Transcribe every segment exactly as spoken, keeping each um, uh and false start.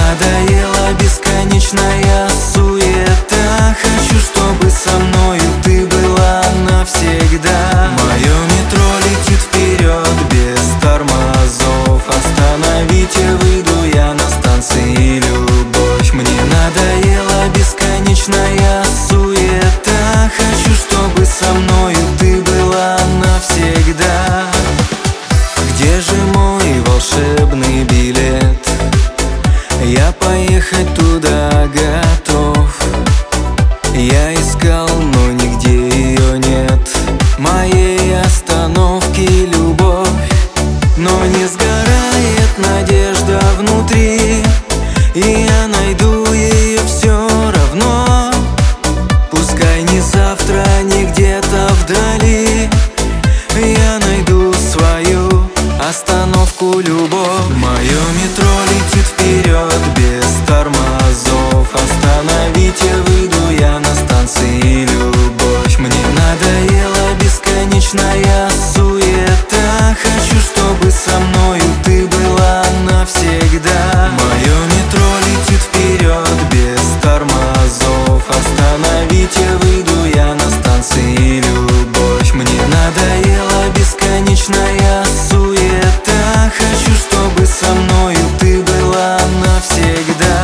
надоела бесконечная суета. Хочу, чтобы со мною ты была навсегда. Мое метро летит вперед без тормозов. Остановите, выйду я на станции Любовь. Мне надоела бесконечная суета. Хочу, чтобы со мною ты была навсегда. Где же мой волшебный билет? Я поехать туда готов. Я искал, но нигде ее нет. Моей остановки любовь. Но не сгорает надежда внутри, и я найду ее все равно. Пускай не завтра, не где-то вдали, я найду свою остановку любовь. Мое метро летит вперед без тормозов. Остановите, выйду я на станции Любовь. Мне надоела бесконечная суета. Хочу, чтобы со мною ты была навсегда. Мое метро летит вперед без тормозов. Остановите, выйду я на станции Любовь. Мне надоела бесконечная суета. Хочу, чтобы со мною ты была навсегда.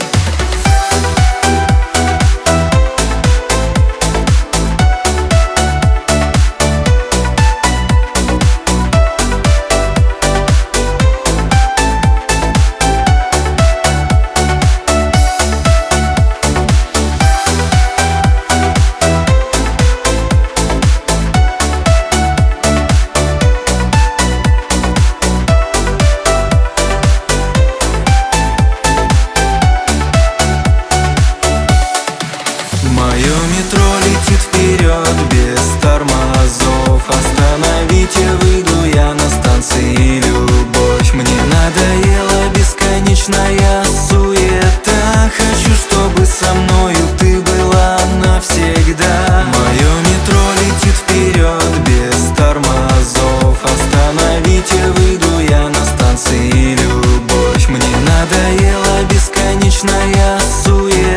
Мое метро летит вперед без тормозов. Остановите, выйду я на станции Любовь. Мне надоела бесконечная суета. Хочу, чтобы со мною ты была навсегда. Мое метро летит вперед без тормозов. Остановите, выйду я на станции Любовь. Мне надоела бесконечная суета.